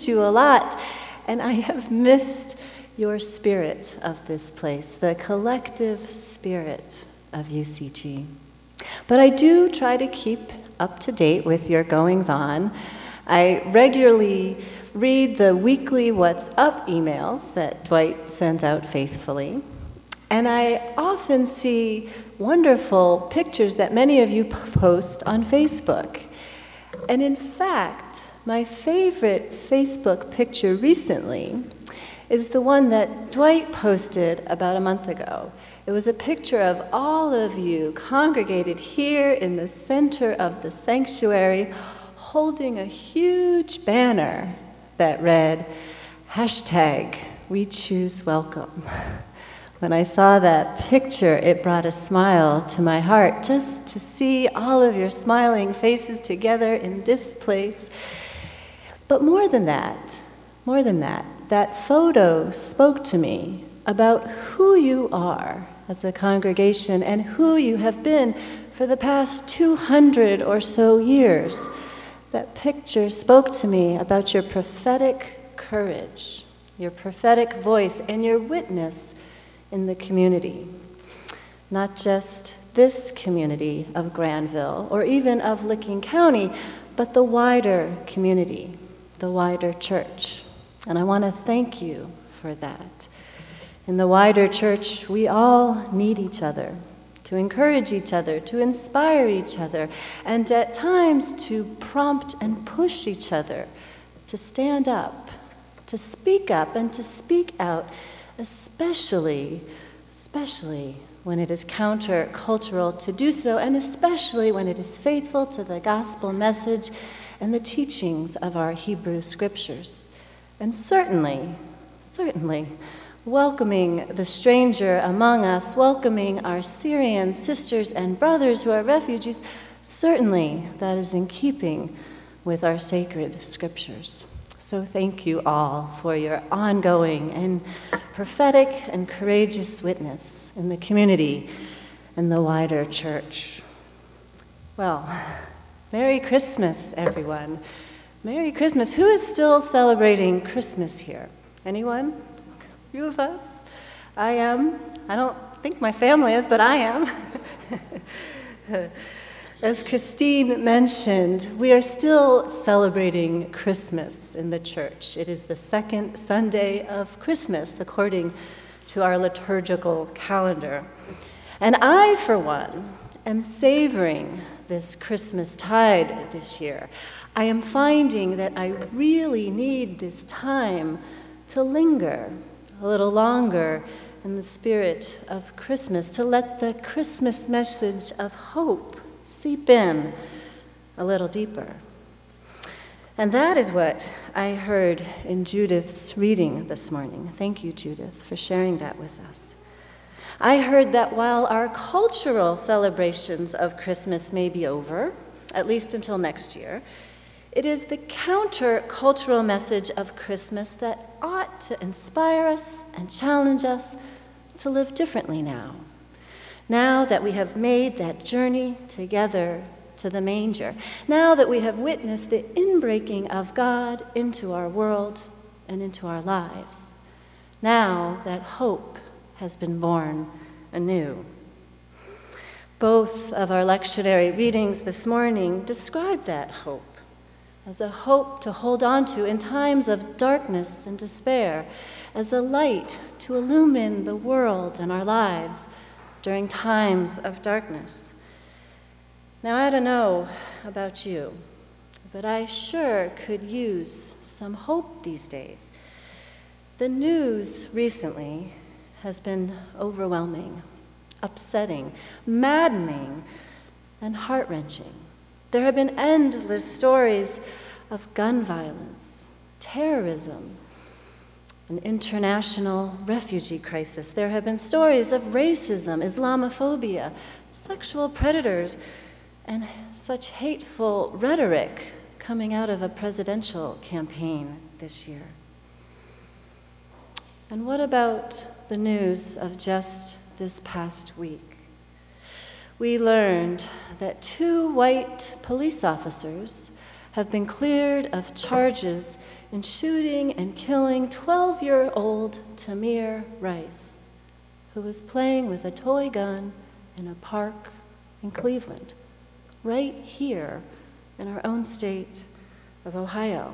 missed you a lot, and I have missed your spirit of this place, the collective spirit of UCG. But I do try to keep up to date with your goings-on. I regularly read the weekly What's Up emails that Dwight sends out faithfully, and I often see wonderful pictures that many of you post on Facebook. And in fact, my favorite Facebook picture recently is the one that Dwight posted about a month ago. It was a picture of all of you congregated here in the center of the sanctuary, holding a huge banner that read, #WeChooseWelcome. When I saw that picture, it brought a smile to my heart just to see all of your smiling faces together in this place. But more than that, that photo spoke to me about who you are as a congregation and who you have been for the past 200 or so years. That picture spoke to me about your prophetic courage, your prophetic voice, and your witness in the community. Not just this community of Granville or even of Licking County, but the wider community, the wider church. And I want to thank you for that. In the wider church, we all need each other, to encourage each other, to inspire each other, and at times to prompt and push each other to stand up, to speak up, and to speak out, especially when it is countercultural to do so, and especially when it is faithful to the gospel message and the teachings of our Hebrew scriptures. And certainly, welcoming the stranger among us, welcoming our Syrian sisters and brothers who are refugees, certainly that is in keeping with our sacred scriptures. So thank you all for your ongoing and prophetic and courageous witness in the community and the wider church. Well, Merry Christmas, everyone. Merry Christmas. Who is still celebrating Christmas here? Anyone? A few of us? I am. I don't think my family is, but I am. As Christine mentioned, we are still celebrating Christmas in the church. It is the second Sunday of Christmas, according to our liturgical calendar. And I, for one, am savoring this Christmas tide this year. I am finding that I really need this time to linger a little longer in the spirit of Christmas, to let the Christmas message of hope seep in a little deeper. And that is what I heard in Judith's reading this morning. Thank you, Judith, for sharing that with us. I heard that while our cultural celebrations of Christmas may be over, at least until next year, it is the counter-cultural message of Christmas that ought to inspire us and challenge us to live differently now. Now that we have made that journey together to the manger, now that we have witnessed the inbreaking of God into our world and into our lives, now that hope has been born anew. Both of our lectionary readings this morning describe that hope as a hope to hold on to in times of darkness and despair, as a light to illumine the world and our lives during times of darkness. Now, I don't know about you, but I sure could use some hope these days. The news recently has been overwhelming, upsetting, maddening, and heart-wrenching. There have been endless stories of gun violence, terrorism, an international refugee crisis. There have been stories of racism, Islamophobia, sexual predators, and such hateful rhetoric coming out of a presidential campaign this year. And what about the news of just this past week? We learned that 2 white police officers have been cleared of charges in shooting and killing 12-year-old Tamir Rice, who was playing with a toy gun in a park in Cleveland, right here in our own state of Ohio.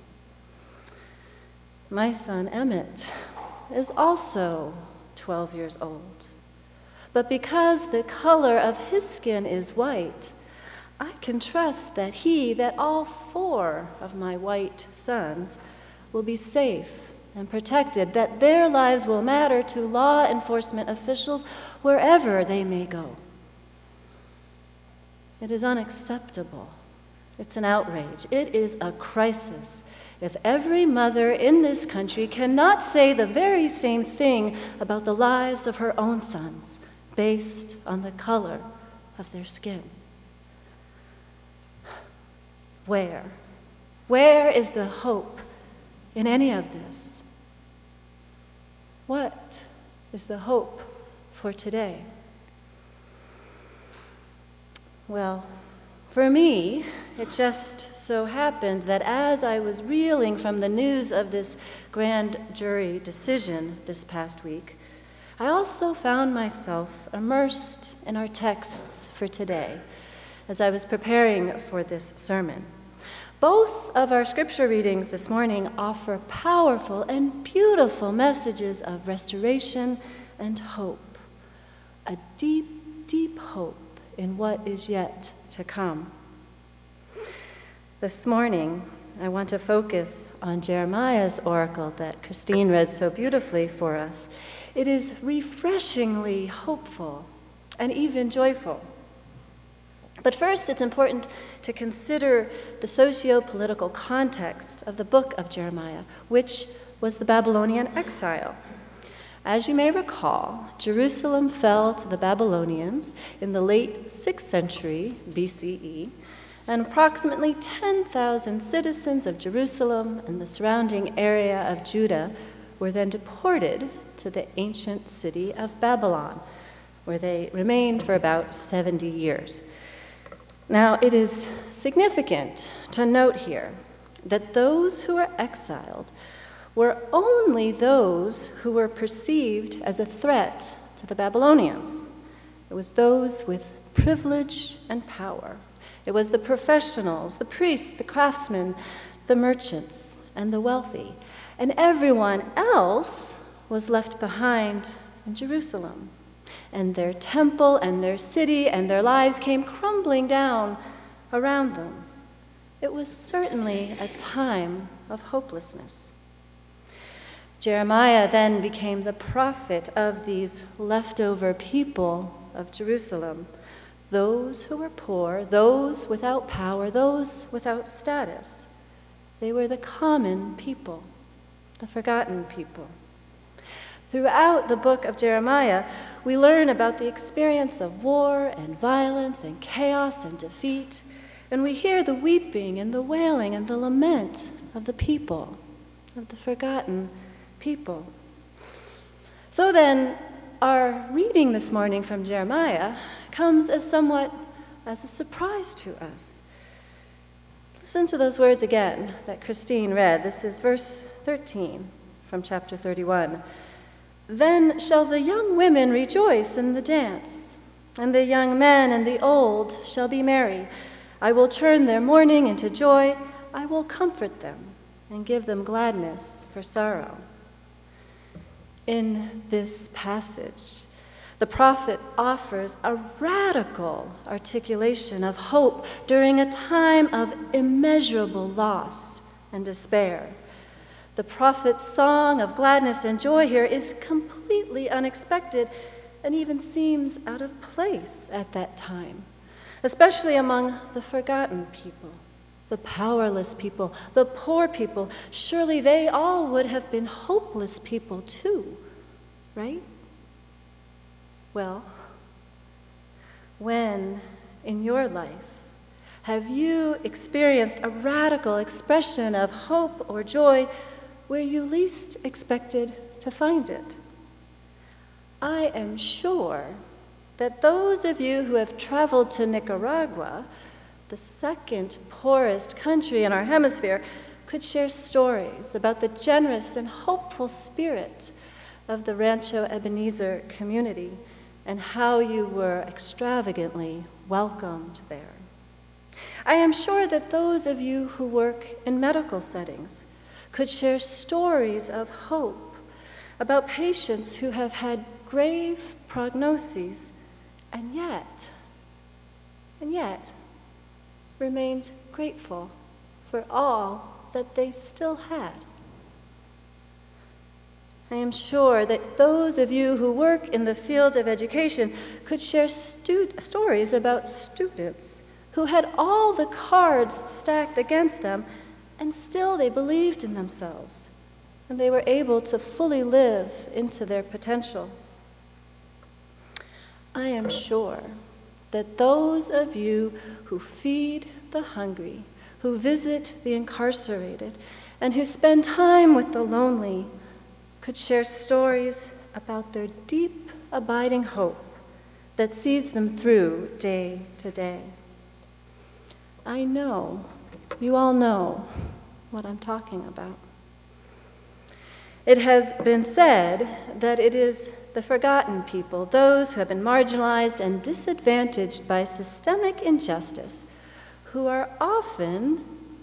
My son Emmett is also 12 years old, but because the color of his skin is white, I can trust that all 4 of my white sons will be safe and protected, that their lives will matter to law enforcement officials wherever they may go. It is unacceptable. It's an outrage. It is a crisis if every mother in this country cannot say the very same thing about the lives of her own sons based on the color of their skin. Where is the hope in any of this? What is the hope for today? Well, for me, it just so happened that as I was reeling from the news of this grand jury decision this past week, I also found myself immersed in our texts for today as I was preparing for this sermon. Both of our scripture readings this morning offer powerful and beautiful messages of restoration and hope, a deep, deep hope in what is yet to come. This morning, I want to focus on Jeremiah's oracle that Christine read so beautifully for us. It is refreshingly hopeful and even joyful. But first, it's important to consider the socio-political context of the book of Jeremiah, which was the Babylonian exile. As you may recall, Jerusalem fell to the Babylonians in the late 6th century BCE, and approximately 10,000 citizens of Jerusalem and the surrounding area of Judah were then deported to the ancient city of Babylon, where they remained for about 70 years. Now, it is significant to note here that those who were exiled were only those who were perceived as a threat to the Babylonians. It was those with privilege and power. It was the professionals, the priests, the craftsmen, the merchants, and the wealthy. And everyone else was left behind in Jerusalem. And their temple and their city and their lives came crumbling down around them. It was certainly a time of hopelessness. Jeremiah then became the prophet of these leftover people of Jerusalem, those who were poor, those without power, those without status. They were the common people, the forgotten people. Throughout the book of Jeremiah, we learn about the experience of war and violence and chaos and defeat, and we hear the weeping and the wailing and the lament of the people, of the forgotten people. So then, our reading this morning from Jeremiah comes as somewhat as a surprise to us. Listen to those words again that Christine read. This is verse 13 from chapter 31. Then shall the young women rejoice in the dance, and the young men and the old shall be merry. I will turn their mourning into joy. I will comfort them and give them gladness for sorrow. In this passage, the prophet offers a radical articulation of hope during a time of immeasurable loss and despair. The prophet's song of gladness and joy here is completely unexpected and even seems out of place at that time, especially among the forgotten people, the powerless people, the poor people. Surely they all would have been hopeless people too, right? Well, when in your life have you experienced a radical expression of hope or joy where you least expected to find it? I am sure that those of you who have traveled to Nicaragua the second poorest country in our hemisphere, could share stories about the generous and hopeful spirit of the Rancho Ebenezer community and how you were extravagantly welcomed there. I am sure that those of you who work in medical settings could share stories of hope about patients who have had grave prognoses and yet remained grateful for all that they still had. I am sure that those of you who work in the field of education could share stories about students who had all the cards stacked against them, and still they believed in themselves, and they were able to fully live into their potential. I am sure that those of you who feed the hungry, who visit the incarcerated, and who spend time with the lonely could share stories about their deep, abiding hope that sees them through day to day. I know, you all know what I'm talking about. It has been said that it is the forgotten people, those who have been marginalized and disadvantaged by systemic injustice, who are often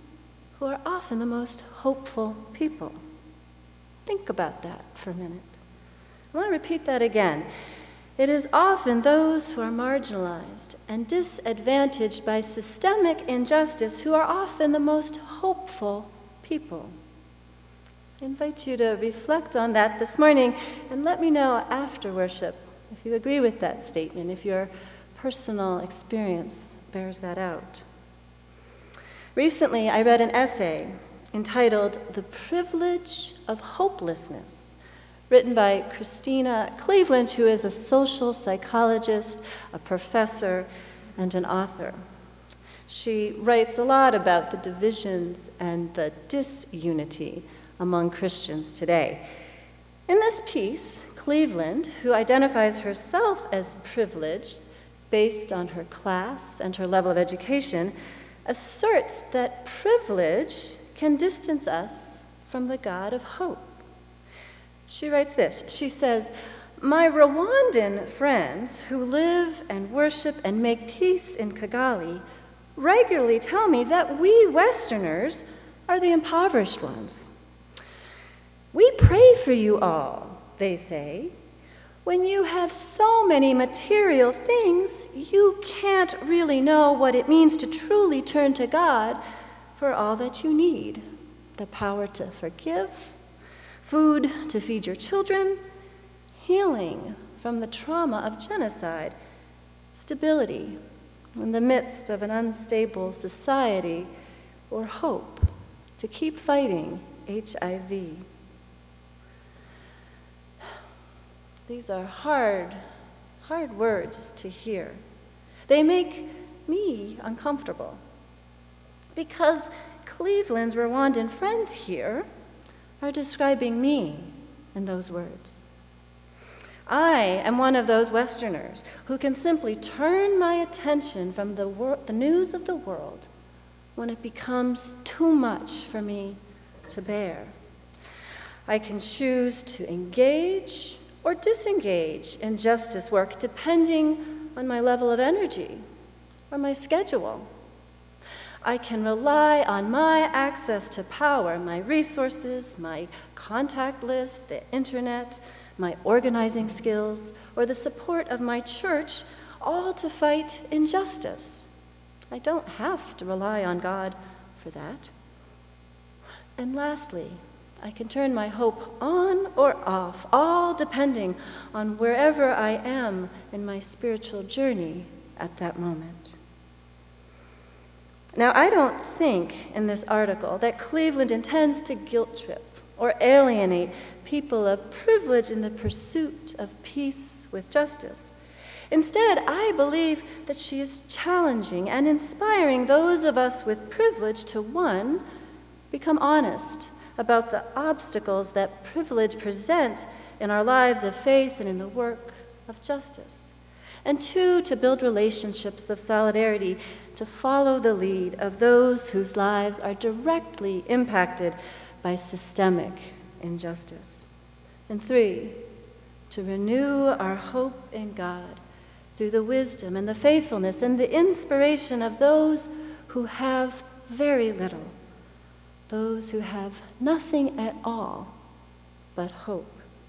the most hopeful people. Think about that for a minute. I want to repeat that again. It is often those who are marginalized and disadvantaged by systemic injustice who are often the most hopeful people. I invite you to reflect on that this morning and let me know after worship if you agree with that statement, if your personal experience bears that out. Recently, I read an essay entitled "The Privilege of Hopelessness," written by Christina Cleveland, who is a social psychologist, a professor, and an author. She writes a lot about the divisions and the disunity among Christians today. In this piece, Cleveland, who identifies herself as privileged based on her class and her level of education, asserts that privilege can distance us from the God of hope. She writes this. She says, "My Rwandan friends who live and worship and make peace in Kigali regularly tell me that we Westerners are the impoverished ones. We pray for you all," they say. "When you have so many material things, you can't really know what it means to truly turn to God for all that you need: the power to forgive, food to feed your children, healing from the trauma of genocide, stability in the midst of an unstable society, or hope to keep fighting HIV." These are hard words to hear. They make me uncomfortable because Cleveland's Rwandan friends here are describing me in those words. I am one of those Westerners who can simply turn my attention from the news of the world when it becomes too much for me to bear. I can choose to engage or disengage in justice work depending on my level of energy or my schedule. I can rely on my access to power, my resources, my contact list, the internet, my organizing skills, or the support of my church, all to fight injustice. I don't have to rely on God for that. And lastly, I can turn my hope on or off, all depending on wherever I am in my spiritual journey at that moment. Now, I don't think in this article that Cleveland intends to guilt trip or alienate people of privilege in the pursuit of peace with justice. Instead, I believe that she is challenging and inspiring those of us with privilege to, one, become honest about the obstacles that privilege present in our lives of faith and in the work of justice. And 2, to build relationships of solidarity, to follow the lead of those whose lives are directly impacted by systemic injustice. And 3, to renew our hope in God through the wisdom and the faithfulness and the inspiration of those who have very little, those who have nothing at all but hope.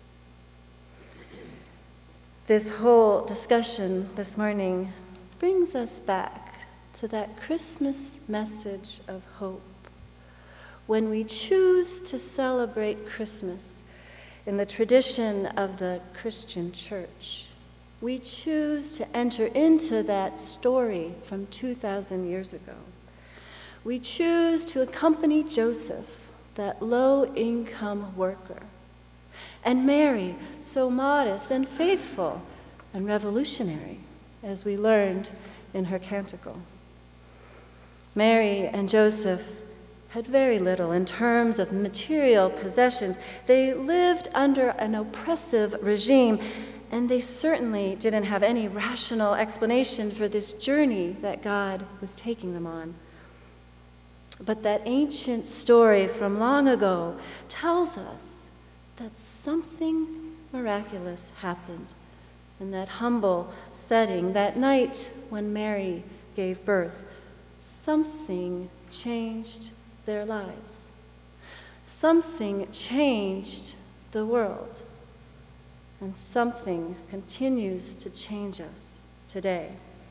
This whole discussion this morning brings us back to that Christmas message of hope. When we choose to celebrate Christmas in the tradition of the Christian church, we choose to enter into that story from 2,000 years ago. We choose to accompany Joseph, that low-income worker, and Mary, so modest and faithful and revolutionary, as we learned in her canticle. Mary and Joseph had very little in terms of material possessions. They lived under an oppressive regime, and they certainly didn't have any rational explanation for this journey that God was taking them on. But that ancient story from long ago tells us that something miraculous happened in that humble setting, that night when Mary gave birth. Something changed their lives. Something changed the world. And something continues to change us today.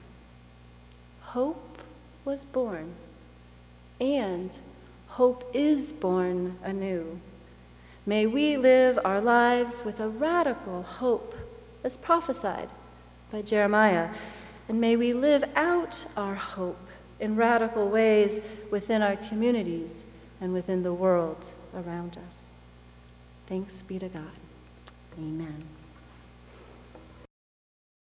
Hope was born, and hope is born anew. May we live our lives with a radical hope as prophesied by Jeremiah, and may we live out our hope in radical ways within our communities and within the world around us. Thanks be to God. Amen.